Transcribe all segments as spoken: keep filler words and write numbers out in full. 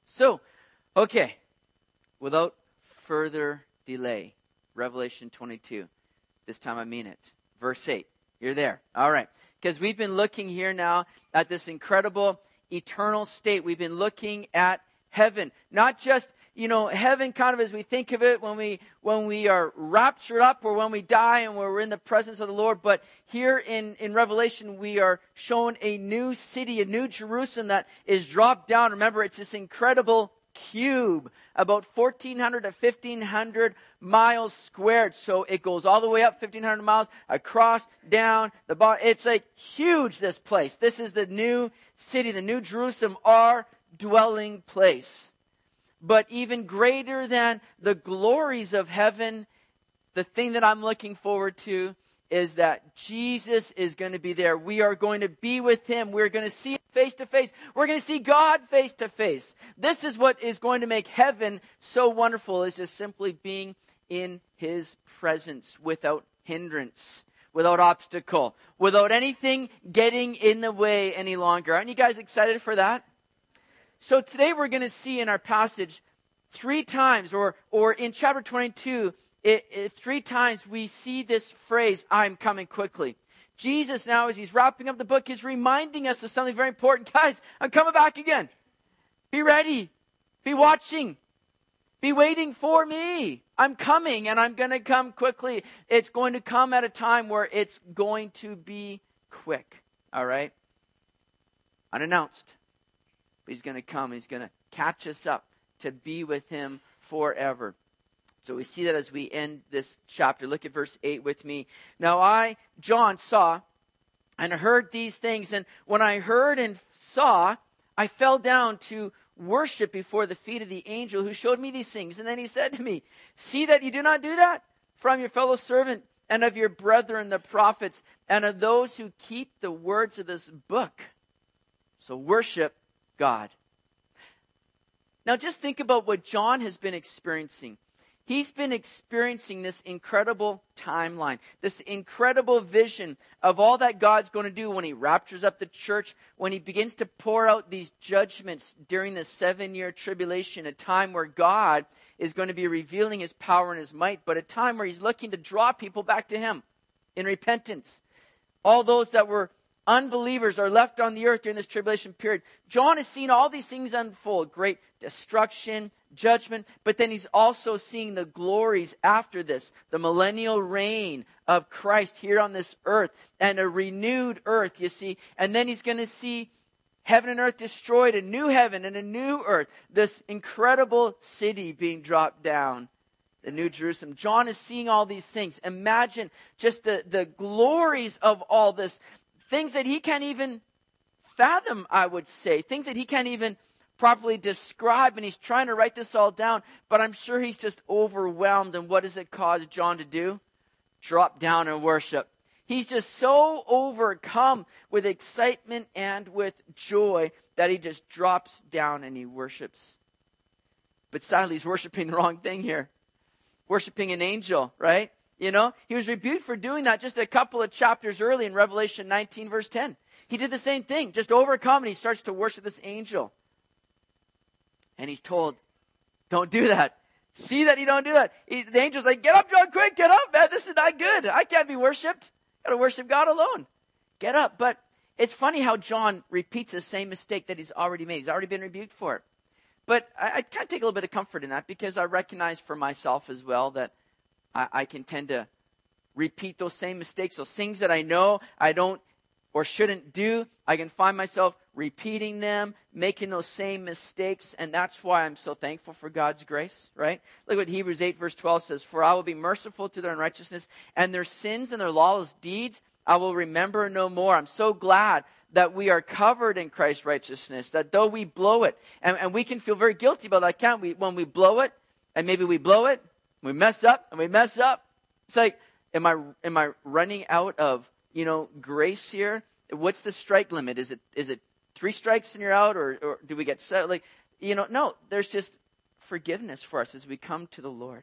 So, okay, without further delay, Revelation twenty-two. This time I mean it. Verse eight. You're there. All right. Because we've been looking here now at this incredible eternal state. We've been looking at heaven. Not just, you know, heaven kind of as we think of it when we when we are raptured up or when we die and we're in the presence of the Lord. But here in, in Revelation, we are shown a new city, a new Jerusalem that is dropped down. Remember, it's this incredible cube, about fourteen hundred to fifteen hundred miles squared. So it goes all the way up fifteen hundred miles, across, down, the bottom. It's like huge, this place. This is the new city, the new Jerusalem, our dwelling place. But even greater than the glories of heaven, the thing that I'm looking forward to is that Jesus is going to be there. We are going to be with Him. We're going to see Him face to face. We're going to see God face to face. This is what is going to make heaven so wonderful, is just simply being in His presence without hindrance, without obstacle, without anything getting in the way any longer. Aren't you guys excited for that? So today we're going to see in our passage three times, or or in chapter twenty-two, It, it, three times we see this phrase, I'm coming quickly. Jesus now, as He's wrapping up the book, is reminding us of something very important. Guys, I'm coming back again. Be ready. Be watching. Be waiting for me. I'm coming, and I'm going to come quickly. It's going to come at a time where it's going to be quick. All right? Unannounced. But He's going to come. He's going to catch us up to be with Him forever. So we see that as we end this chapter. Look at verse eight with me. Now I, John, saw and heard these things. And when I heard and saw, I fell down to worship before the feet of the angel who showed me these things. And then he said to me, see that you do not do that from your fellow servant and of your brethren, the prophets, and of those who keep the words of this book. So worship God. Now just think about what John has been experiencing. He's been experiencing this incredible timeline, this incredible vision of all that God's going to do when He raptures up the church, when He begins to pour out these judgments during the seven-year tribulation, a time where God is going to be revealing His power and His might, but a time where He's looking to draw people back to Him in repentance. All those that were unbelievers are left on the earth during this tribulation period. John has seen all these things unfold, great destruction, judgment, but then he's also seeing the glories after this, the millennial reign of Christ here on this earth, and a renewed earth, you see. And then he's going to see heaven and earth destroyed, a new heaven and a new earth, this incredible city being dropped down, the New Jerusalem. John is seeing all these things. Imagine just the, the glories of all this, things that he can't even fathom, I would say, things that he can't even properly describe, and he's trying to write this all down, but I'm sure he's just overwhelmed. And what does it cause John to do? Drop down and worship. He's just so overcome with excitement and with joy that he just drops down and he worships. But sadly, he's worshiping the wrong thing here. Worshiping an angel, right? You know, he was rebuked for doing that just a couple of chapters early in Revelation nineteen, verse ten. He did the same thing, just overcome, and he starts to worship this angel. And he's told, don't do that. See that you don't do that. He, the angel's like, get up, John, quick, get up, man. This is not good. I can't be worshipped. Got to worship God alone. Get up. But it's funny how John repeats the same mistake that he's already made. He's already been rebuked for it. But I, I kind of take a little bit of comfort in that, because I recognize for myself as well that I, I can tend to repeat those same mistakes. Those things that I know I don't or shouldn't do, I can find myself repeating them, making those same mistakes, and that's why I'm so thankful for God's grace, right? Look what Hebrews eight verse twelve says, for I will be merciful to their unrighteousness, and their sins and their lawless deeds I will remember no more. I'm so glad that we are covered in Christ's righteousness, that though we blow it, and, and we can feel very guilty about that, can't we? When we blow it, and maybe we blow it, we mess up, and we mess up. It's like, am I am I running out of, you know, grace here? What's the strike limit? Is it is it three strikes and you're out, or, or do we get set? Like, you know, no, there's just forgiveness for us as we come to the Lord.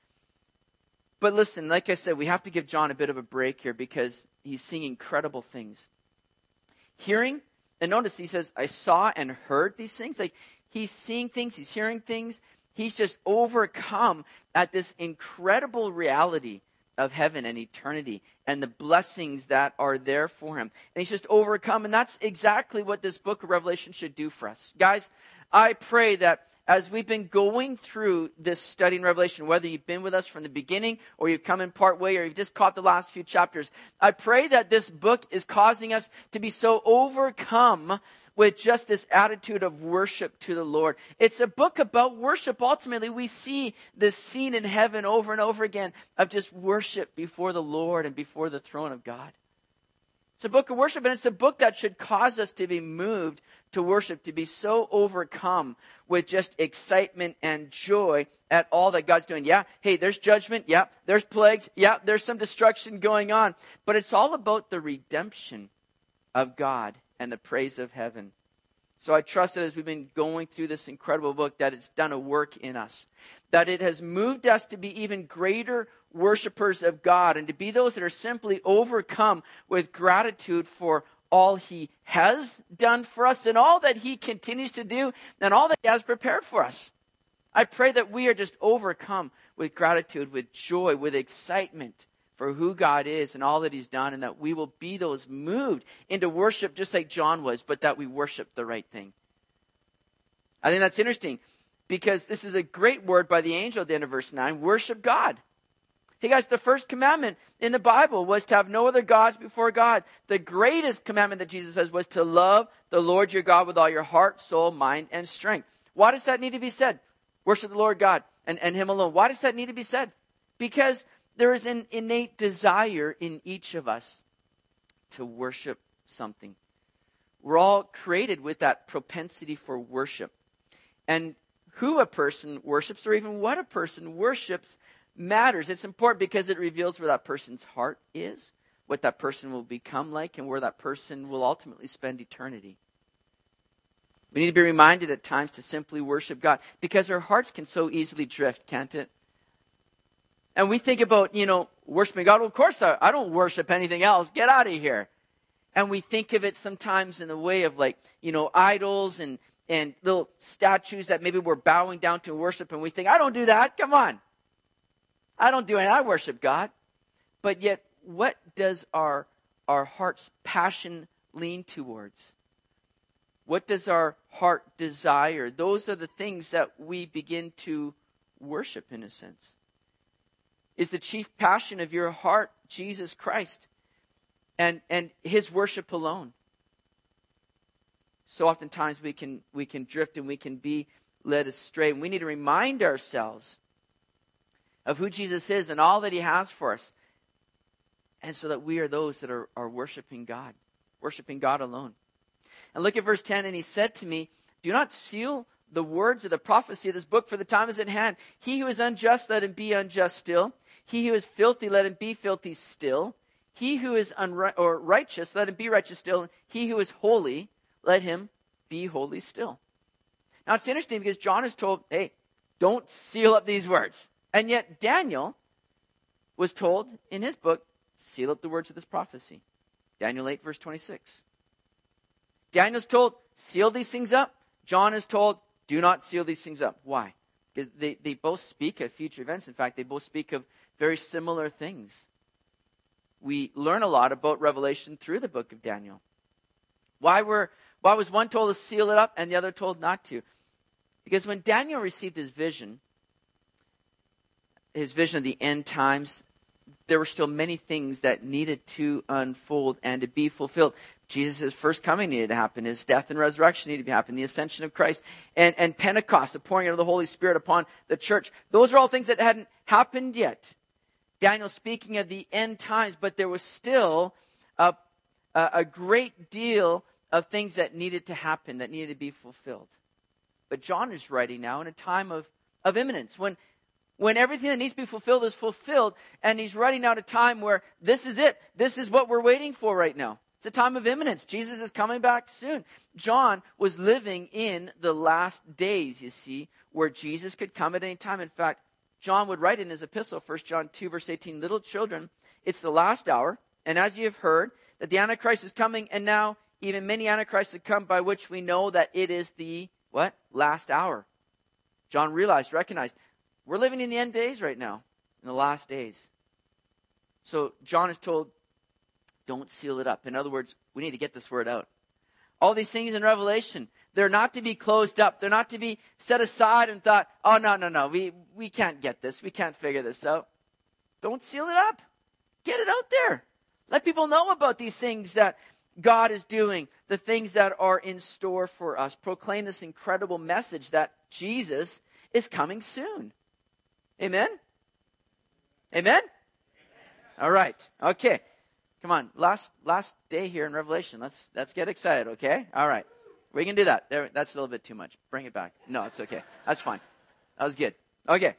But listen, like I said, we have to give John a bit of a break here, because he's seeing incredible things. Hearing, and notice he says, I saw and heard these things. Like, He's seeing things. He's hearing things. He's just overcome at this incredible reality of heaven and eternity and the blessings that are there for him. And he's just overcome. And that's exactly what this book of Revelation should do for us. Guys, I pray that as we've been going through this study in Revelation, whether you've been with us from the beginning or you've come in part way or you've just caught the last few chapters, I pray that this book is causing us to be so overcome with just this attitude of worship to the Lord. It's a book about worship. Ultimately, we see this scene in heaven over and over again of just worship before the Lord and before the throne of God. It's a book of worship, and it's a book that should cause us to be moved to worship, to be so overcome with just excitement and joy at all that God's doing. Yeah, hey, there's judgment. Yeah, there's plagues. Yeah, there's some destruction going on. But it's all about the redemption of God and the praise of heaven. So I trust that as we've been going through this incredible book, that it's done a work in us, that it has moved us to be even greater worshipers of God and to be those that are simply overcome with gratitude for all he has done for us and all that he continues to do and all that he has prepared for us. I pray that we are just overcome with gratitude, with joy, with excitement for who God is and all that he's done, and that we will be those moved into worship just like John was, but that we worship the right thing. I think that's interesting because this is a great word by the angel at the end of verse nine, worship God. Hey guys, the first commandment in the Bible was to have no other gods before God. The greatest commandment that Jesus says was to love the Lord your God with all your heart, soul, mind, and strength. Why does that need to be said? Worship the Lord God and, and him alone. Why does that need to be said? Because there is an innate desire in each of us to worship something. We're all created with that propensity for worship. And who a person worships, or even what a person worships, matters. It's important because it reveals where that person's heart is, what that person will become like, and where that person will ultimately spend eternity. We need to be reminded at times to simply worship God, because our hearts can so easily drift, can't it? And we think about, you know, worshiping God. Well, of course, I, I don't worship anything else. Get out of here. And we think of it sometimes in the way of like, you know, idols and, and little statues that maybe we're bowing down to worship. And we think, I don't do that. Come on. I don't do it. I worship God. But yet, what does our, our heart's passion lean towards? What does our heart desire? Those are the things that we begin to worship in a sense. Is the chief passion of your heart Jesus Christ and, and his worship alone? So oftentimes we can we can drift and we can be led astray. And we need to remind ourselves of who Jesus is and all that he has for us. And so that we are those that are, are worshiping God, worshiping God alone. And look at verse ten, and he said to me, do not seal the words of the prophecy of this book, for the time is at hand. He who is unjust, let him be unjust still. He who is filthy, let him be filthy still. He who is unri- or righteous, let him be righteous still. He who is holy, let him be holy still. Now it's interesting because John is told, hey, don't seal up these words. And yet Daniel was told in his book, seal up the words of this prophecy. Daniel eight, verse twenty-six. Daniel's told, seal these things up. John is told, do not seal these things up. Why? Because they, they both speak of future events. In fact, they both speak of very similar things. We learn a lot about Revelation through the book of Daniel. Why were why was one told to seal it up and the other told not to? Because when Daniel received his vision, his vision of the end times, there were still many things that needed to unfold and to be fulfilled. Jesus' first coming needed to happen. His death and resurrection needed to happen. The ascension of Christ and, and Pentecost, the pouring out of the Holy Spirit upon the church. Those are all things that hadn't happened yet. Daniel speaking of the end times, but there was still a, a, a great deal of things that needed to happen, that needed to be fulfilled. But John is writing now in a time of, of imminence, when When everything that needs to be fulfilled is fulfilled, and he's writing out a time where this is it. This is what we're waiting for right now. It's a time of imminence. Jesus is coming back soon. John was living in the last days, you see, where Jesus could come at any time. In fact, John would write in his epistle, First John two, verse eighteen, little children, it's the last hour, and as you have heard, that the Antichrist is coming, and now even many Antichrists have come, by which we know that it is the what? Last hour. John realized, recognized, we're living in the end days right now, in the last days. So John is told, don't seal it up. In other words, we need to get this word out. All these things in Revelation, they're not to be closed up. They're not to be set aside and thought, oh, no, no, no, we, we can't get this. We can't figure this out. Don't seal it up. Get it out there. Let people know about these things that God is doing, the things that are in store for us. Proclaim this incredible message that Jesus is coming soon. Amen? Amen? All right. Okay. Come on. Last last day here in Revelation. Let's let's get excited, okay? All right. We can do that. There, that's a little bit too much. Bring it back. No, it's okay. That's fine. That was good. Okay.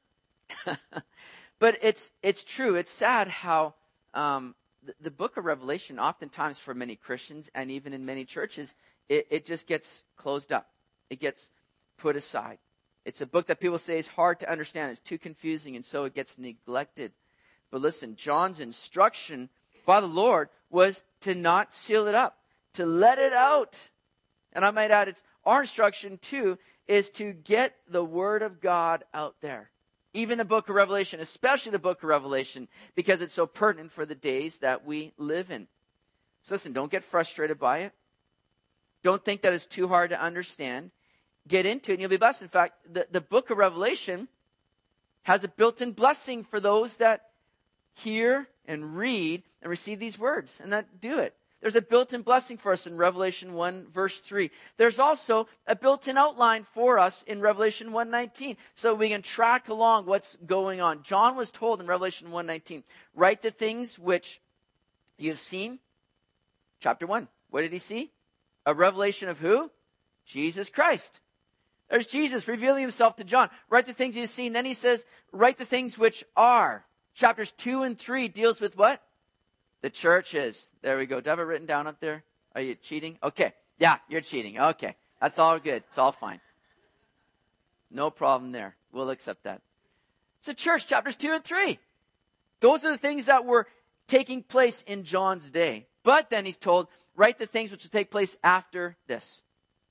But it's it's true. It's sad how um, the, the book of Revelation, oftentimes for many Christians and even in many churches, it, it just gets closed up. It gets put aside. It's a book that people say is hard to understand. It's too confusing, and so it gets neglected. But listen, John's instruction by the Lord was to not seal it up, to let it out. And I might add, it's our instruction too, is to get the Word of God out there. Even the book of Revelation, especially the book of Revelation, because it's so pertinent for the days that we live in. So listen, don't get frustrated by it. Don't think that it's too hard to understand. Get into it and you'll be blessed. In fact, the, the book of Revelation has a built-in blessing for those that hear and read and receive these words and that do it. There's a built-in blessing for us in Revelation one, verse three. There's also a built-in outline for us in Revelation one nineteen, so we can track along what's going on. John was told in Revelation one nineteen, write the things which you've seen. Chapter one, what did he see? A revelation of who? Jesus Christ. There's Jesus revealing himself to John. Write the things you've seen. Then he says, write the things which are. Chapters two and three deals with what? The churches. There we go. Do I have it written down up there? Are you cheating? Okay. Yeah, you're cheating. Okay. That's all good. It's all fine. No problem there. We'll accept that. So church, chapters two and three. Those are the things that were taking place in John's day. But then he's told, write the things which will take place after this.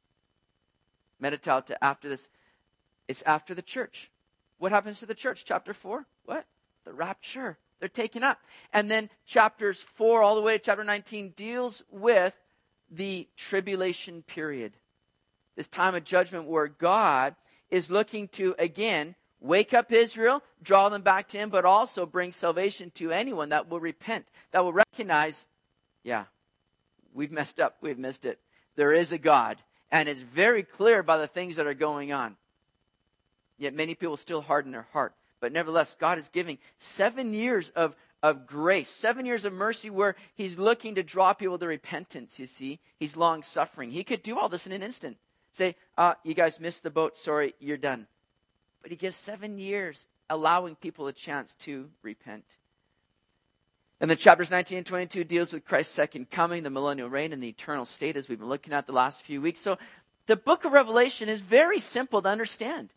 Meditate after this. It's after the church. What happens to the church? Chapter four. What? The rapture. They're taken up. And then chapters four all the way to chapter nineteen deals with the tribulation period. This time of judgment where God is looking to, again, wake up Israel, draw them back to him, but also bring salvation to anyone that will repent, that will recognize, yeah, we've messed up, we've missed it. There is a God, and it's very clear by the things that are going on. Yet many people still harden their heart. But nevertheless, God is giving seven years of, of grace, seven years of mercy where he's looking to draw people to repentance, you see. He's long-suffering. He could do all this in an instant. Say, uh, you guys missed the boat. Sorry, you're done. But he gives seven years, allowing people a chance to repent. And then chapters nineteen and twenty-two deals with Christ's second coming, the millennial reign, and the eternal state, as we've been looking at the last few weeks. So the book of Revelation is very simple to understand.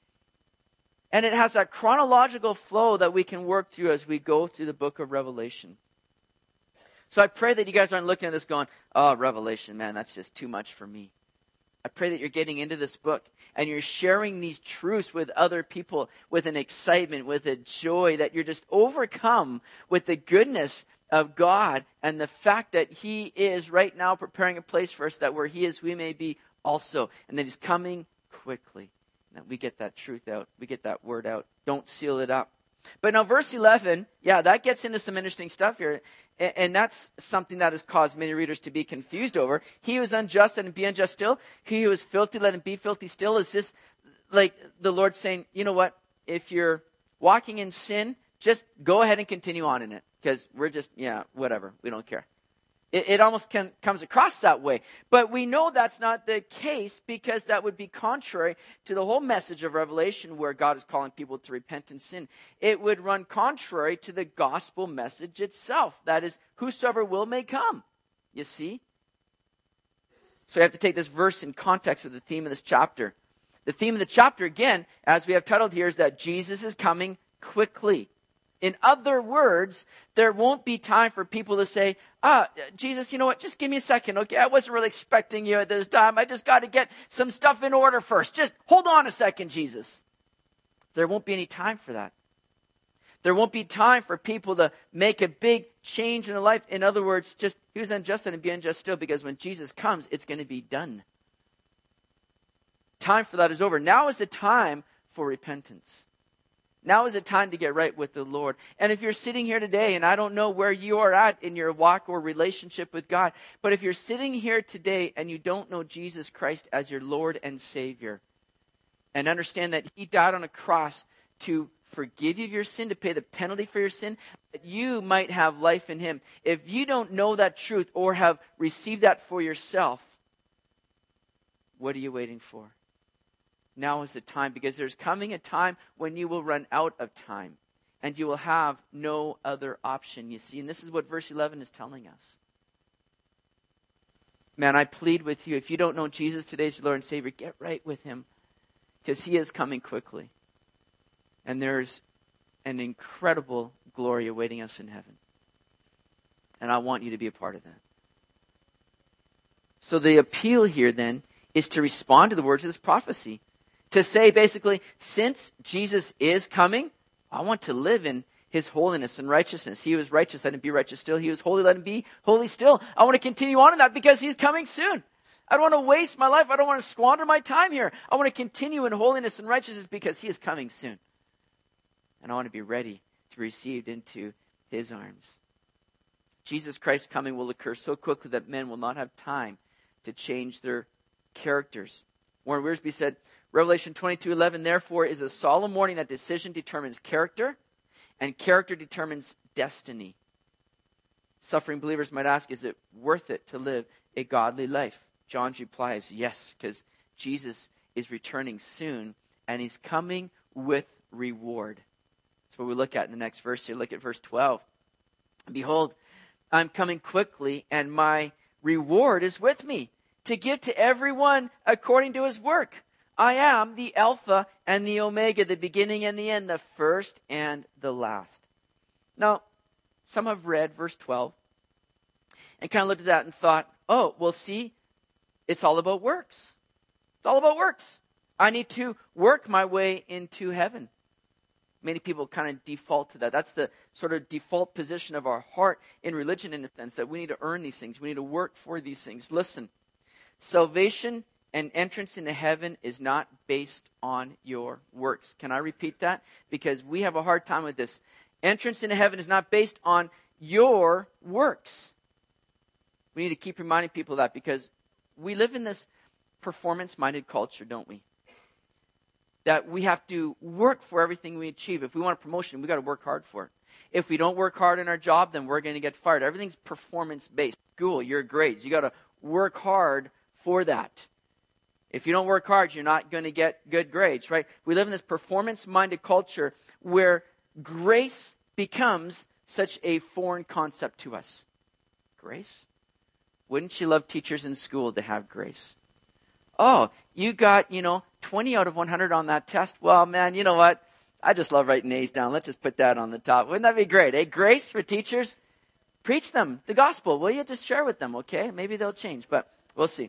And it has that chronological flow that we can work through as we go through the book of Revelation. So I pray that you guys aren't looking at this going, oh, Revelation, man, that's just too much for me. I pray that you're getting into this book and you're sharing these truths with other people with an excitement, with a joy, that you're just overcome with the goodness of God and the fact that he is right now preparing a place for us, that where he is, we may be also. And that he's coming quickly. That we get that truth out. We get that word out. Don't seal it up. But now verse eleven, yeah, that gets into some interesting stuff here. And, and that's something that has caused many readers to be confused over. He who is unjust, let him be unjust still. He who is filthy, let him be filthy still. Is this like the Lord saying, you know what? If you're walking in sin, just go ahead and continue on in it. Because we're just, yeah, whatever. We don't care. It, it almost can, comes across that way. But we know that's not the case, because that would be contrary to the whole message of Revelation, where God is calling people to repent and sin. It would run contrary to the gospel message itself. That is, whosoever will may come. You see? So you have to take this verse in context with the theme of this chapter. The theme of the chapter, again, as we have titled here, is that Jesus is coming quickly. In other words, there won't be time for people to say, ah, Jesus, you know what, just give me a second, okay? I wasn't really expecting you at this time. I just got to get some stuff in order first. Just hold on a second, Jesus. There won't be any time for that. There won't be time for people to make a big change in their life. In other words, just he was unjust and be unjust still, because when Jesus comes, it's going to be done. Time for that is over. Now is the time for repentance. Now is the time to get right with the Lord. And if you're sitting here today, and I don't know where you are at in your walk or relationship with God, but if you're sitting here today and you don't know Jesus Christ as your Lord and Savior, and understand that he died on a cross to forgive you of your sin, to pay the penalty for your sin, that you might have life in him. If you don't know that truth or have received that for yourself, what are you waiting for? Now is the time, because there's coming a time when you will run out of time and you will have no other option, you see. And this is what verse eleven is telling us. Man, I plead with you, if you don't know Jesus today as your Lord and Savior, get right with him, because he is coming quickly. And there's an incredible glory awaiting us in heaven. And I want you to be a part of that. So the appeal here then is to respond to the words of this prophecy. To say basically, since Jesus is coming, I want to live in his holiness and righteousness. He was righteous, let him be righteous still. He was holy, let him be holy still. I want to continue on in that because he's coming soon. I don't want to waste my life. I don't want to squander my time here. I want to continue in holiness and righteousness because he is coming soon. And I want to be ready to be received into his arms. Jesus Christ's coming will occur so quickly that men will not have time to change their characters. Warren Wiersbe said, Revelation twenty-two eleven, therefore, is a solemn warning that decision determines character, and character determines destiny. Suffering believers might ask, is it worth it to live a godly life? John's reply is yes, because Jesus is returning soon, and he's coming with reward. That's what we look at in the next verse here. Look at verse twelve. Behold, I'm coming quickly, and my reward is with me, to give to everyone according to his work. I am the Alpha and the Omega, the beginning and the end, the first and the last. Now, some have read verse twelve and kind of looked at that and thought, oh, well, see, it's all about works. It's all about works. I need to work my way into heaven. Many people kind of default to that. That's the sort of default position of our heart in religion, in a sense, that we need to earn these things. We need to work for these things. Listen, salvation and entrance into heaven is not based on your works. Can I repeat that? Because we have a hard time with this. Entrance into heaven is not based on your works. We need to keep reminding people of that, because we live in this performance-minded culture, don't we? That we have to work for everything we achieve. If we want a promotion, we've got to work hard for it. If we don't work hard in our job, then we're going to get fired. Everything's performance-based. School, your grades, you got to work hard for that. If you don't work hard, you're not going to get good grades, right? We live in this performance-minded culture where grace becomes such a foreign concept to us. Grace? Wouldn't you love teachers in school to have grace? Oh, you got, you know, twenty out of one hundred on that test. Well, man, you know what? I just love writing A's down. Let's just put that on the top. Wouldn't that be great? Eh? Grace for teachers? Preach them the gospel. Will you just share with them, okay? Maybe they'll change, but we'll see.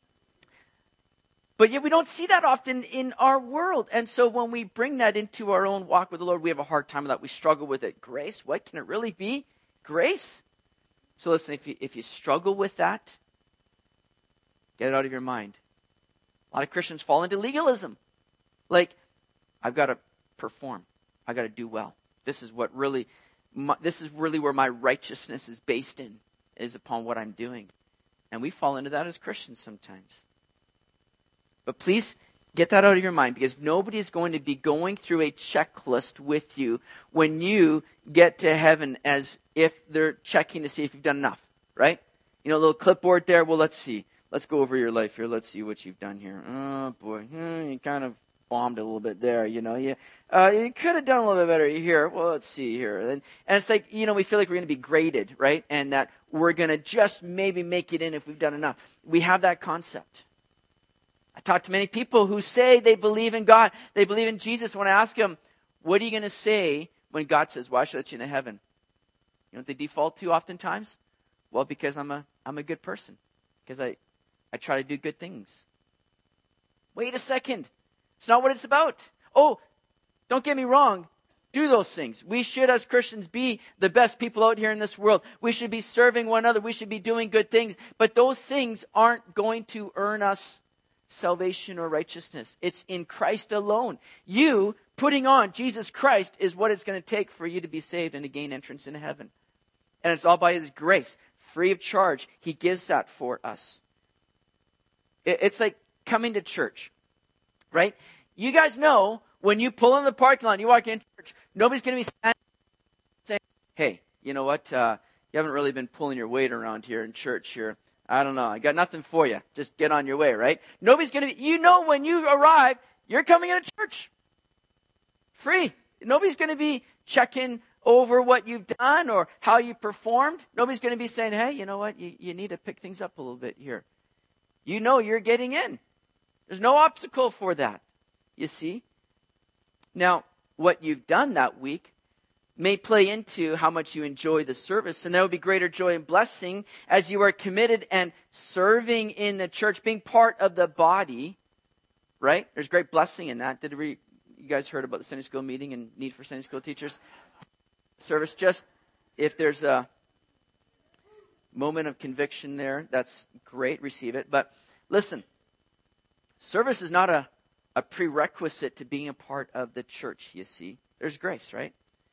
But yet we don't see that often in our world. And so when we bring that into our own walk with the Lord, we have a hard time with that. We struggle with it. Grace? What can it really be? Grace? So listen, if you, if you struggle with that, get it out of your mind. A lot of Christians fall into legalism. Like, I've got to perform. I've got to do well. This is what really, my, this is really where my righteousness is based in, is upon what I'm doing. And we fall into that as Christians sometimes. But please get that out of your mind, because nobody is going to be going through a checklist with you when you get to heaven as if they're checking to see if you've done enough, right? You know, a little clipboard there. Well, let's see. Let's go over your life here. Let's see what you've done here. Oh, boy. Hmm, you kind of bombed a little bit there, you know. You, uh, you could have done a little bit better here. Well, let's see here. And, and it's like, you know, we feel like we're going to be graded, right? And that we're going to just maybe make it in if we've done enough. We have that concept. I talk to many people who say they believe in God. They believe in Jesus. When I ask them, what are you going to say when God says, why should I let you into heaven? You know what they default to oftentimes? Well, because I'm a I'm a good person. Because I, I try to do good things. Wait a second. It's not what it's about. Oh, don't get me wrong. Do those things. We should, as Christians, be the best people out here in this world. We should be serving one another. We should be doing good things. But those things aren't going to earn us salvation or righteousness. It's in Christ alone. You putting on Jesus Christ is what it's going to take for you to be saved and to gain entrance into heaven. And it's all by His grace, free of charge. He gives that for us. It's like coming to church, right? You guys know when you pull in the parking lot and you walk into church, nobody's going to be standing saying, hey, you know what? Uh, you haven't really been pulling your weight around here in church here. I don't know. I got nothing for you. Just get on your way, right? Nobody's going to be, you know when you arrive, you're coming into church. Free. Nobody's going to be checking over what you've done or how you performed. Nobody's going to be saying, hey, you know what? You, you need to pick things up a little bit here. You know you're getting in. There's no obstacle for that, you see. Now, what you've done that week may play into how much you enjoy the service, and there will be greater joy and blessing as you are committed and serving in the church, being part of the body, right? There's great blessing in that. Did we, you guys heard about the Sunday school meeting and need for Sunday school teachers? Service, just if there's a moment of conviction there, that's great, receive it. But listen, service is not a A prerequisite to being a part of the church, you see. There's grace, right?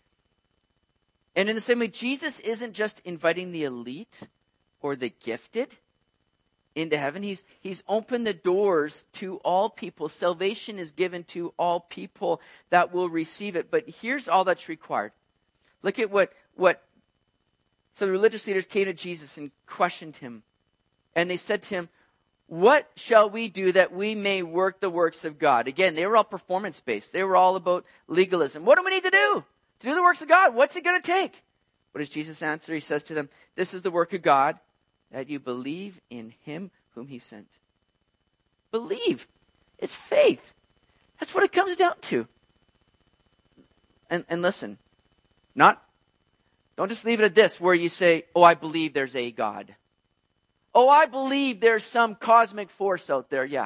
And in the same way, Jesus isn't just inviting the elite or the gifted into heaven. He's, he's opened the doors to all people. Salvation is given to all people that will receive it. But here's all that's required. Look at what, what some religious leaders came to Jesus and questioned him. And they said to him, what shall we do that we may work the works of God? Again, they were all performance-based. They were all about legalism. What do we need to do to do the works of God? What's it going to take? What does Jesus answer? He says to them, this is the work of God, that you believe in Him whom He sent. Believe. It's faith. That's what it comes down to. And, and listen, not, don't just leave it at this where you say, oh, I believe there's a God. Oh, I believe there's some cosmic force out there. Yeah.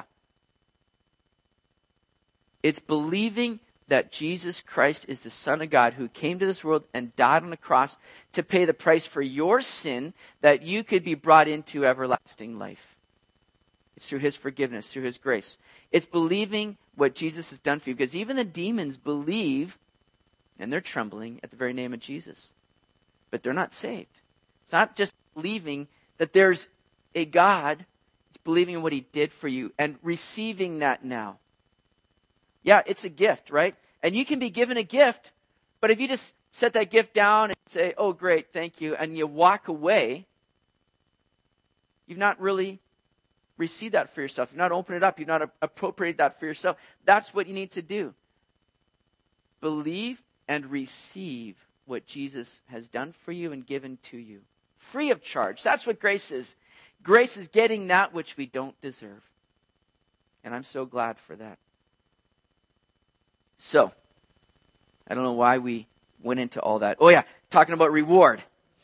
It's believing that Jesus Christ is the Son of God who came to this world and died on the cross to pay the price for your sin that you could be brought into everlasting life. It's through His forgiveness, through His grace. It's believing what Jesus has done for you, because even the demons believe and they're trembling at the very name of Jesus. But they're not saved. It's not just believing that there's a God. It's believing in what He did for you and receiving that now. Yeah, it's a gift, right? And you can be given a gift, but if you just set that gift down and say, oh, great, thank you, and you walk away, you've not really received that for yourself. You've not opened it up. You've not appropriated that for yourself. That's what you need to do. Believe and receive what Jesus has done for you and given to you. Free of charge. That's what grace is. Grace is getting that which we don't deserve. And I'm so glad for that. So, I don't know why we went into all that. Oh yeah, talking about reward.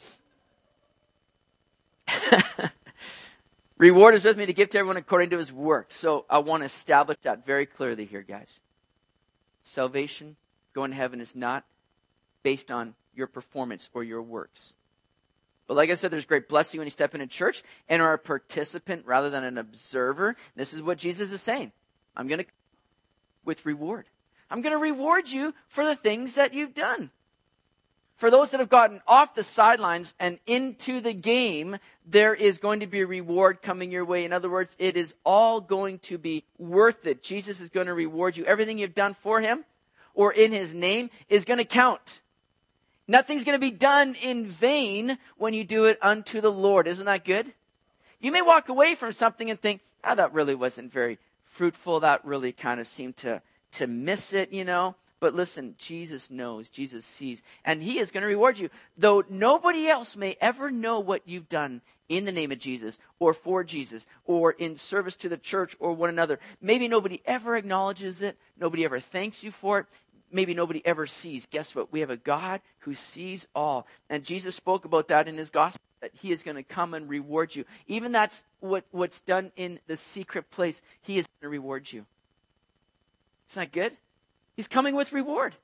Reward is with me to give to everyone according to his work. So I want to establish that very clearly here, guys. Salvation, going to heaven, is not based on your performance or your works. But like I said, there's great blessing when you step into church and are a participant rather than an observer. This is what Jesus is saying. I'm going to, with reward. I'm going to reward you for the things that you've done. For those that have gotten off the sidelines and into the game, there is going to be a reward coming your way. In other words, it is all going to be worth it. Jesus is going to reward you. Everything you've done for Him or in His name is going to count. Nothing's going to be done in vain when you do it unto the Lord. Isn't that good? You may walk away from something and think, oh, that really wasn't very fruitful. That really kind of seemed to, to miss it, you know. But listen, Jesus knows, Jesus sees, and He is going to reward you. Though nobody else may ever know what you've done in the name of Jesus or for Jesus or in service to the church or one another. Maybe nobody ever acknowledges it. Nobody ever thanks you for it. maybe nobody ever sees. Guess what? We have a God who sees all. And Jesus spoke about that in his gospel, that he is going to come and reward you. Even that's what, what's done in the secret place, he is going to reward you. Isn't that good? He's coming with reward.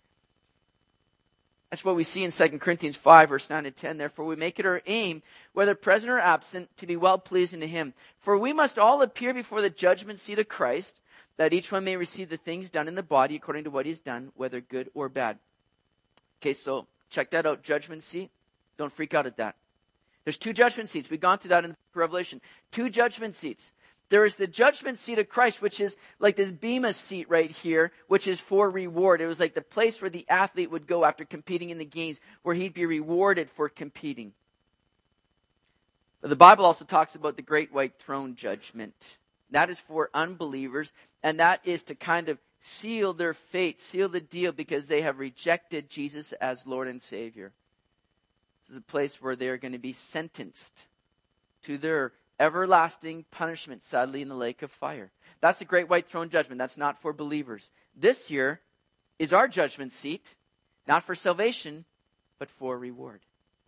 That's what we see in Second Corinthians five, verse nine to ten. Therefore, we make it our aim, whether present or absent, to be well-pleasing to him. For we must all appear before the judgment seat of Christ, that each one may receive the things done in the body according to what he has done, whether good or bad. Okay, so check that out, judgment seat. Don't freak out at that. There's two judgment seats. We've gone through that in the book of Revelation. Two judgment seats. There is the judgment seat of Christ, which is like this bema seat right here, which is for reward. It was like the place where the athlete would go after competing in the games, where he'd be rewarded for competing. But the Bible also talks about the great white throne judgment. That is for unbelievers, and that is to kind of seal their fate, seal the deal, because they have rejected Jesus as Lord and Savior. This is a place where they are going to be sentenced to their everlasting punishment, sadly, in the lake of fire. That's the great white throne judgment. That's not for believers. This here is our judgment seat, not for salvation, but for reward.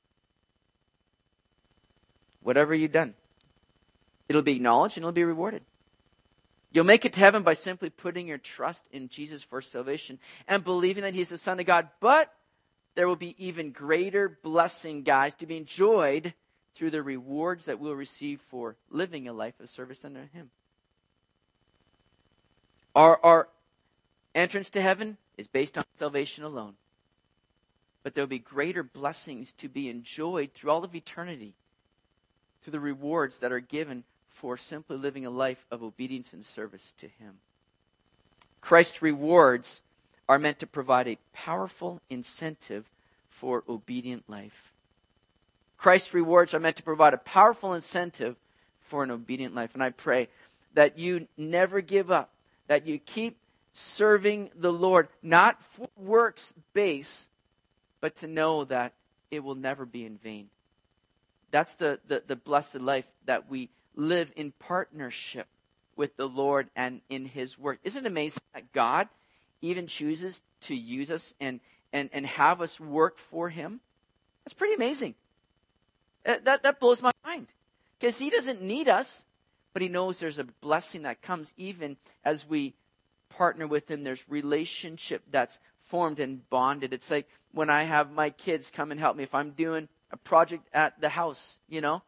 Whatever you've done, it'll be acknowledged and it'll be rewarded. You'll make it to heaven by simply putting your trust in Jesus for salvation and believing that he's the Son of God. But there will be even greater blessing, guys, to be enjoyed through the rewards that we'll receive for living a life of service unto him. Our, our entrance to heaven is based on salvation alone. But there will be greater blessings to be enjoyed through all of eternity, through the rewards that are given for simply living a life of obedience and service to him. Christ's rewards are meant to provide a powerful incentive for obedient life. Christ's rewards are meant to provide a powerful incentive for an obedient life. And I pray that you never give up, that you keep serving the Lord, not for works base, but to know that it will never be in vain. That's the, the, the blessed life, that we live in partnership with the Lord and in his work. Isn't it amazing that God even chooses to use us and, and, and have us work for him? That's pretty amazing. That, that blows my mind. Because he doesn't need us, but he knows there's a blessing that comes even as we partner with him. There's relationship that's formed and bonded. It's like when I have my kids come and help me. If I'm doing a project at the house, you know,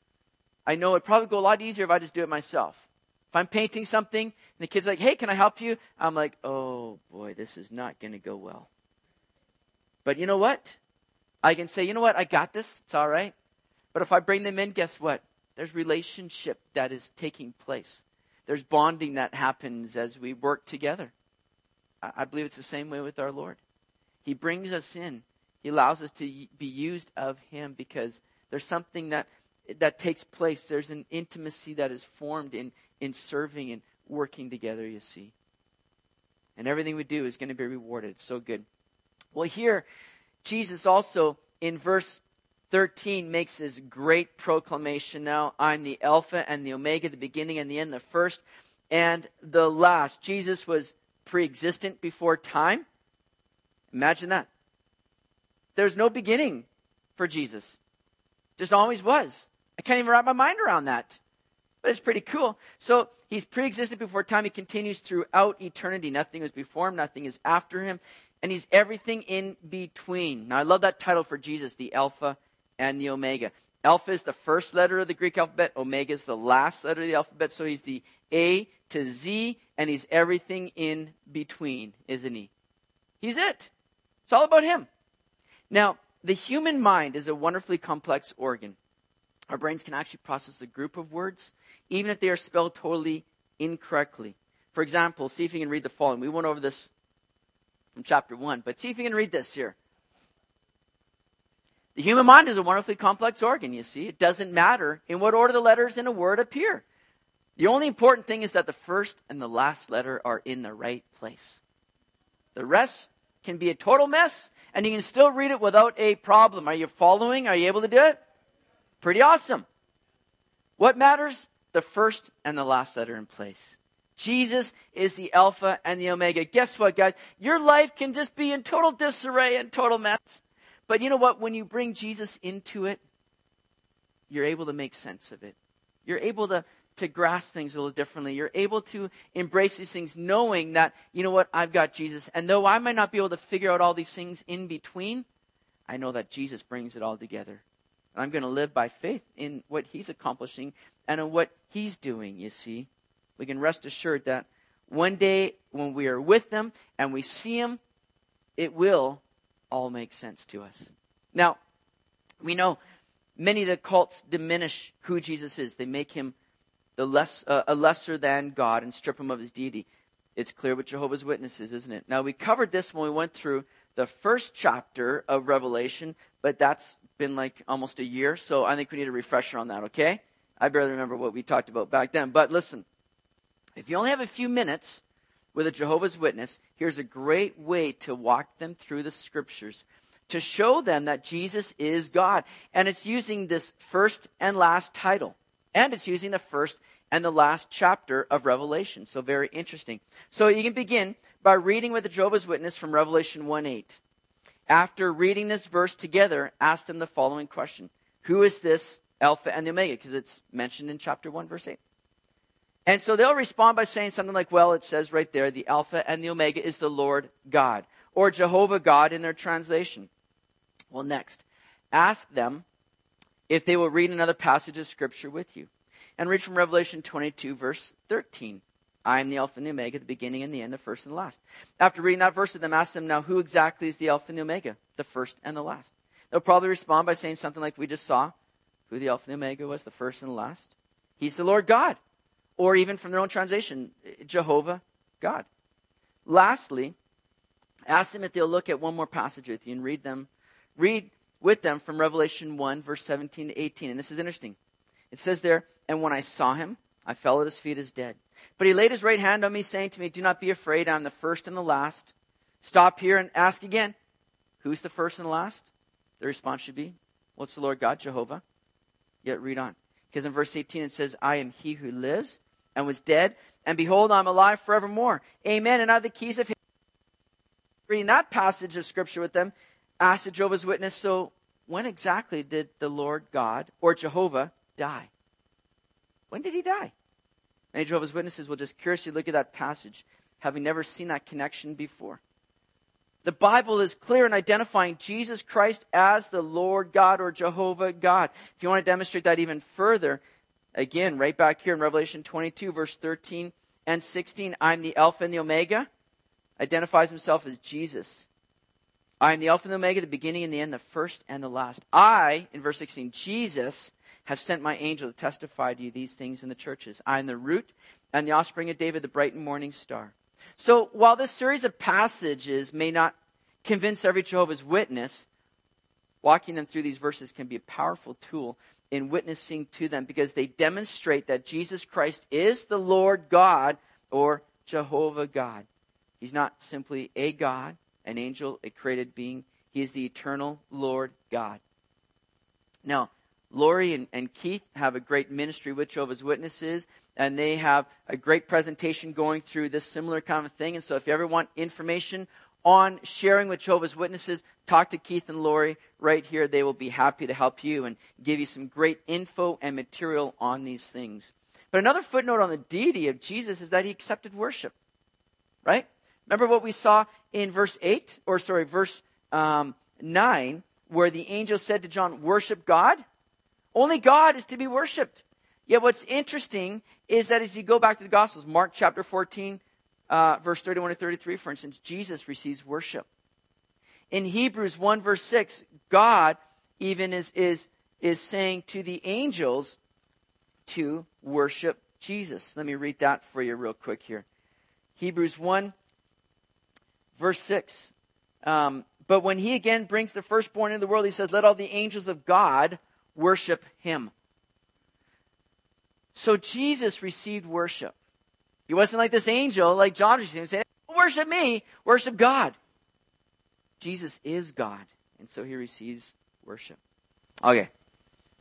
I know it'd probably go a lot easier if I just do it myself. If I'm painting something and the kid's like, hey, can I help you? I'm like, oh boy, this is not going to go well. But you know what? I can say, you know what? I got this. It's all right. But if I bring them in, guess what? There's relationship that is taking place. There's bonding that happens as we work together. I believe it's the same way with our Lord. He brings us in. He allows us to be used of him because there's something that that takes place. There's an intimacy that is formed in, in serving and working together, you see. And everything we do is going to be rewarded. It's so good. Well, here, Jesus also, in verse thirteen, makes this great proclamation now. I'm the Alpha and the Omega, the beginning and the end, the first and the last. Jesus was pre-existent before time. Imagine that. There's no beginning for Jesus. Just always was. I can't even wrap my mind around that. But it's pretty cool. So he's pre-existent before time. He continues throughout eternity. Nothing is before him. Nothing is after him. And he's everything in between. Now I love that title for Jesus, the Alpha and the Omega. Alpha is the first letter of the Greek alphabet. Omega is the last letter of the alphabet. So he's the A to Z, and he's everything in between, isn't he? He's it. It's all about him. Now, the human mind is a wonderfully complex organ. Our brains can actually process a group of words, even if they are spelled totally incorrectly. For example, see if you can read the following. We went over this from chapter one, but see if you can read this here. The human mind is a wonderfully complex organ, you see. It doesn't matter in what order the letters in a word appear. The only important thing is that the first and the last letter are in the right place. The rest can be a total mess, and you can still read it without a problem. Are you following? Are you able to do it? Pretty awesome. What matters? The first and the last letter in place. Jesus is the Alpha and the Omega. Guess what, guys? Your life can just be in total disarray and total mess. But you know what? When you bring Jesus into it, you're able to make sense of it. You're able to, to grasp things a little differently. You're able to embrace these things knowing that, you know what, I've got Jesus. And though I might not be able to figure out all these things in between, I know that Jesus brings it all together. And I'm going to live by faith in what he's accomplishing and in what he's doing, you see. We can rest assured that one day when we are with them and we see him, it will all make sense to us. Now, we know many of the cults diminish who Jesus is. They make him the less uh, a lesser than God and strip him of his deity. It's clear with Jehovah's Witnesses, isn't it? Now, we covered this when we went through the first chapter of Revelation, but that's been like almost a year, so I think we need a refresher on that, okay? I barely remember what we talked about back then. But listen, if you only have a few minutes with a Jehovah's Witness, here's a great way to walk them through the scriptures to show them that Jesus is God. And it's using this first and last title. And it's using the first and the last chapter of Revelation. So very interesting. So you can begin by reading with the Jehovah's Witness from Revelation one eight. After reading this verse together, ask them the following question. Who is this Alpha and the Omega? Because it's mentioned in chapter one, verse eight. And so they'll respond by saying something like, well, it says right there, the Alpha and the Omega is the Lord God. Or Jehovah God in their translation. Well, next, ask them if they will read another passage of Scripture with you. And read from Revelation twenty-two, verse thirteen. I am the Alpha and the Omega, the beginning and the end, the first and the last. After reading that verse with them, ask them now, who exactly is the Alpha and the Omega, the first and the last? They'll probably respond by saying something like we just saw, who the Alpha and the Omega was, the first and the last. He's the Lord God. Or even from their own translation, Jehovah God. Lastly, ask them if they'll look at one more passage with you and read them, read with them from Revelation one, verse seventeen to eighteen. And this is interesting. It says there, and when I saw him, I fell at his feet as dead. But he laid his right hand on me, saying to me, do not be afraid, I am the first and the last. Stop here and ask again, who's the first and the last? The response should be, well, it's the Lord God, Jehovah. Yet read on. Because in verse eighteen it says, I am he who lives and was dead, and behold, I'm alive forevermore. Amen. And I have the keys of his. Reading that passage of Scripture with them, ask the Jehovah's Witness, so when exactly did the Lord God or Jehovah die? When did he die? Many Jehovah's Witnesses will just curiously look at that passage, having never seen that connection before. The Bible is clear in identifying Jesus Christ as the Lord God or Jehovah God. If you want to demonstrate that even further, again, right back here in Revelation twenty-two, verse thirteen and sixteen, I'm the Alpha and the Omega, identifies himself as Jesus. I am the Alpha and the Omega, the beginning and the end, the first and the last. I, in verse sixteen, Jesus, have sent my angel to testify to you these things in the churches. I am the root and the offspring of David, the bright and morning star. So while this series of passages may not convince every Jehovah's Witness, walking them through these verses can be a powerful tool in witnessing to them because they demonstrate that Jesus Christ is the Lord God or Jehovah God. He's not simply a God, an angel, a created being. He is the eternal Lord God. Now, Lori and, and Keith have a great ministry with Jehovah's Witnesses, and they have a great presentation going through this similar kind of thing. And so if you ever want information on sharing with Jehovah's Witnesses, talk to Keith and Lori right here. They will be happy to help you and give you some great info and material on these things. But another footnote on the deity of Jesus is that he accepted worship, right? Remember what we saw in verse eight, or sorry, verse um, nine, where the angel said to John, worship God? Only God is to be worshipped. Yet what's interesting is that as you go back to the Gospels, Mark chapter fourteen, uh, verse thirty-one to thirty-three, for instance, Jesus receives worship. In Hebrews one, verse six, God even is, is, is saying to the angels to worship Jesus. Let me read that for you real quick here. Hebrews one, verse six. Um, but when he again brings the firstborn into the world, he says, let all the angels of God worship him. So Jesus received worship. He wasn't like this angel, like John received, saying, worship me, worship God. Jesus is God, and so he receives worship. Okay.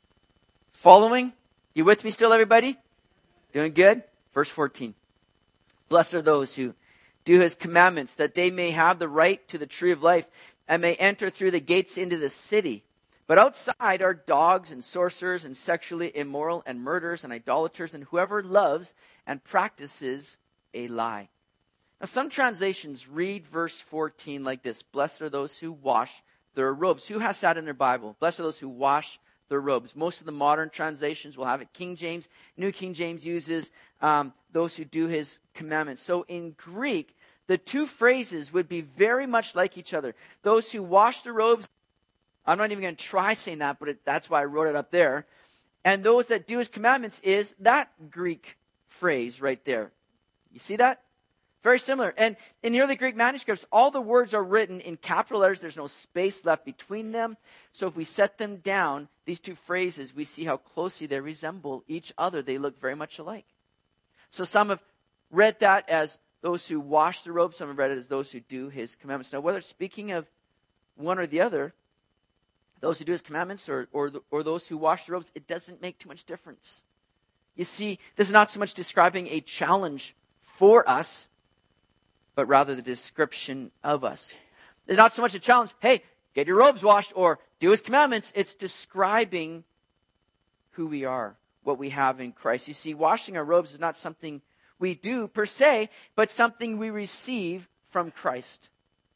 Following? You with me still, everybody? Doing good? Verse fourteen. Blessed are those who do his commandments, that they may have the right to the tree of life and may enter through the gates into the city. But outside are dogs and sorcerers and sexually immoral and murderers and idolaters and whoever loves and practices a lie. Now some translations read verse fourteen like this. Blessed are those who wash their robes. Who has that in their Bible? Blessed are those who wash their robes. Most of the modern translations will have it. King James, New King James uses um, those who do his commandments. So in Greek, the two phrases would be very much like each other. Those who wash their robes, I'm not even going to try saying that, but it, that's why I wrote it up there. And those that do his commandments is that Greek phrase right there. You see that? Very similar. And in the early Greek manuscripts, all the words are written in capital letters. There's no space left between them. So if we set them down, these two phrases, we see how closely they resemble each other. They look very much alike. So some have read that as those who wash the robes. Some have read it as those who do his commandments. Now, whether speaking of one or the other, those who do his commandments or, or, or those who wash the robes, it doesn't make too much difference. You see, this is not so much describing a challenge for us, but rather the description of us. It's not so much a challenge, hey, get your robes washed or do his commandments. It's describing who we are, what we have in Christ. You see, washing our robes is not something we do per se, but something we receive from Christ.